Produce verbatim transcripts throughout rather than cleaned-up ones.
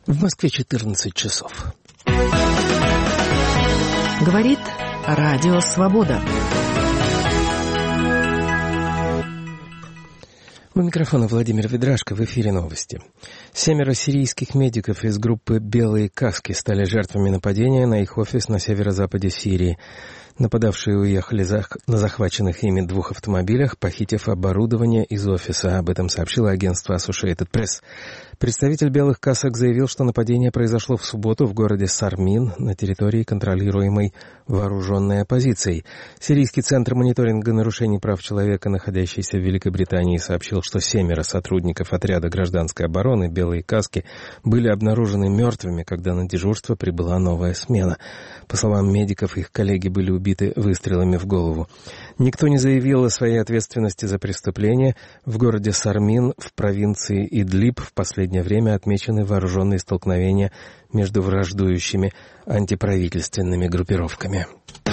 В Москве четырнадцать часов. Говорит Радио Свобода. У микрофона Владимир Ведрашко, в эфире новости. Семеро сирийских медиков из группы «Белые каски» стали жертвами нападения на их офис на северо-западе Сирии. Нападавшие уехали на захваченных ими двух автомобилях, похитив оборудование из офиса. Об этом сообщило агентство Associated Press. Представитель «Белых касок» заявил, что нападение произошло в субботу в городе Сармин на территории, контролируемой вооруженной оппозицией. Сирийский центр мониторинга нарушений прав человека, находящийся в Великобритании, сообщил, что семеро сотрудников отряда гражданской обороны «Белые каски» были обнаружены мертвыми, когда на дежурство прибыла новая смена. По словам медиков, их коллеги были убиты выстрелами в голову. Никто не заявил о своей ответственности за преступление. В городе Сармин в провинции Идлиб в последнее время отмечены вооруженные столкновения между враждующими антиправительственными группировками.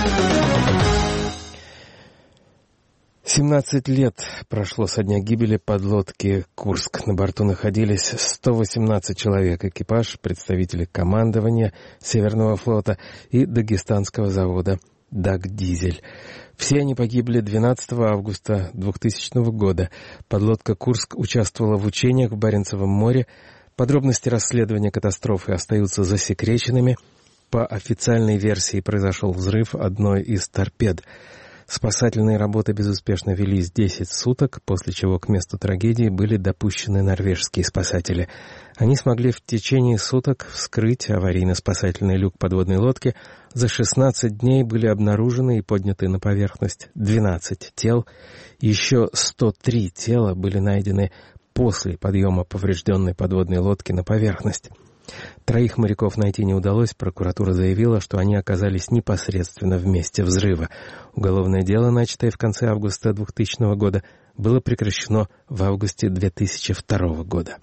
семнадцать лет прошло со дня гибели подлодки «Курск». На борту находились сто восемнадцать человек. Экипаж, представители командования Северного флота и дагестанского завода «Дагдизель». Все они погибли двенадцатого августа двухтысячного года. Подлодка «Курск» участвовала в учениях в Баренцевом море. Подробности расследования катастрофы остаются засекреченными. По официальной версии произошел взрыв одной из торпед. Спасательные работы безуспешно велись десять суток, после чего к месту трагедии были допущены норвежские спасатели. Они смогли в течение суток вскрыть аварийно-спасательный люк подводной лодки. За шестнадцать дней были обнаружены и подняты на поверхность двенадцать тел. Еще сто три тела были найдены после подъема поврежденной подводной лодки на поверхность. Троих моряков найти не удалось. Прокуратура заявила, что они оказались непосредственно в месте взрыва. Уголовное дело, начатое в конце августа двухтысячного года, было прекращено в августе две тысячи второго года.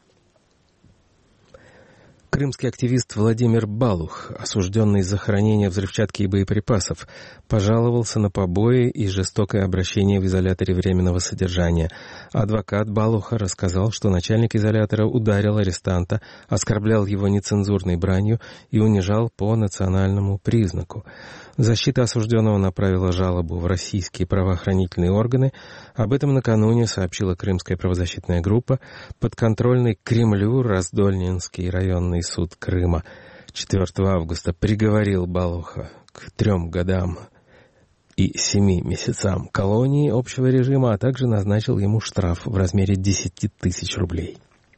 Крымский активист Владимир Балух, осужденный за хранение взрывчатки и боеприпасов, пожаловался на побои и жестокое обращение в изоляторе временного содержания. Адвокат Балуха рассказал, что начальник изолятора ударил арестанта, оскорблял его нецензурной бранью и унижал по национальному признаку. Защита осужденного направила жалобу в российские правоохранительные органы. Об этом накануне сообщила Крымская правозащитная группа. Подконтрольный Кремлю Раздольнинский районный суд Крыма четвёртого августа приговорил Балуха к трем годам и семи месяцам колонии общего режима, а также назначил ему штраф в размере десяти тысяч рублей.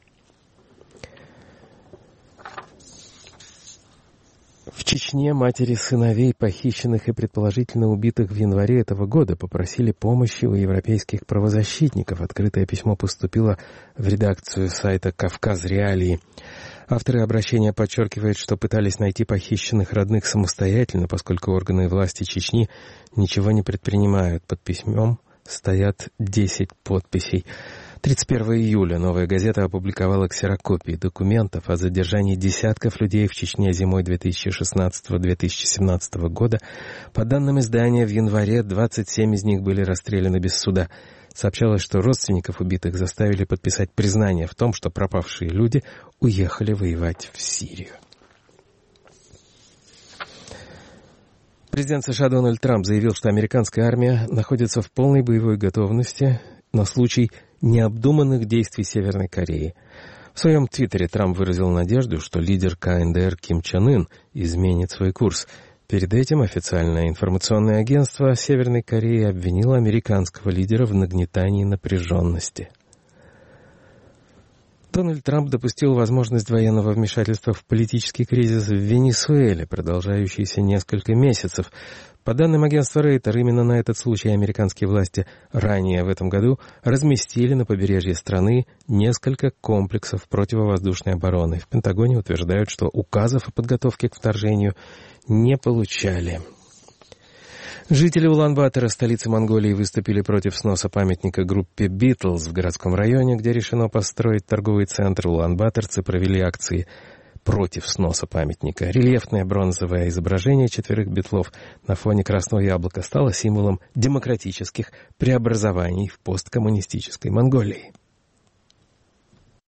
В Чечне матери сыновей, похищенных и предположительно убитых в январе этого года, попросили помощи у европейских правозащитников. Открытое письмо поступило в редакцию сайта «Кавказ Реалии». Авторы обращения подчеркивают, что пытались найти похищенных родных самостоятельно, поскольку органы власти Чечни ничего не предпринимают. Под письмом стоят десять подписей. тридцать первого июля «Новая газета» опубликовала ксерокопии документов о задержании десятков людей в Чечне зимой две тысячи шестнадцатого — две тысячи семнадцатого года. По данным издания, в январе двадцать семь из них были расстреляны без суда. Сообщалось, что родственников убитых заставили подписать признание в том, что пропавшие люди уехали воевать в Сирию. Президент США Дональд Трамп заявил, что американская армия находится в полной боевой готовности на случай необдуманных действий Северной Кореи. В своем твиттере Трамп выразил надежду, что лидер ка эн дэ эр Ким Чен Ын изменит свой курс. Перед этим официальное информационное агентство Северной Кореи обвинило американского лидера в нагнетании напряженности. Дональд Трамп допустил возможность военного вмешательства в политический кризис в Венесуэле, продолжающийся несколько месяцев. По данным агентства Рейтер, именно на этот случай американские власти ранее в этом году разместили на побережье страны несколько комплексов противовоздушной обороны. В Пентагоне утверждают, что указов о подготовке к вторжению не получали. Жители Улан-Батора, столицы Монголии, выступили против сноса памятника группе «Битлз» в городском районе, где решено построить торговый центр. Улан-Баторцы провели акции против сноса памятника. Рельефное бронзовое изображение четверых битлов на фоне красного яблока стало символом демократических преобразований в посткоммунистической Монголии.